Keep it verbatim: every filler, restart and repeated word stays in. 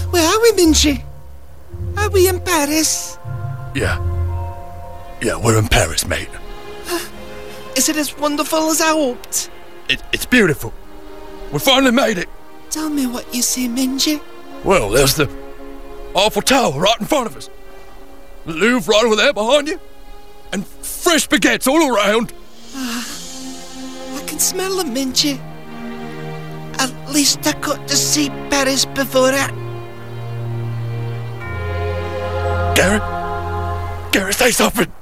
Where are we, Minji? Are we in Paris? Yeah. Yeah, we're in Paris, mate. Is it as wonderful as I hoped? It, it's beautiful. We finally made it. Tell me what you see, Minji. Well, there's the Eiffel Tower right in front of us. The Louvre right over there behind you. And fresh baguettes all around. I can smell them, Minji. At least I got to see Paris before I... Gary? Gary, say something!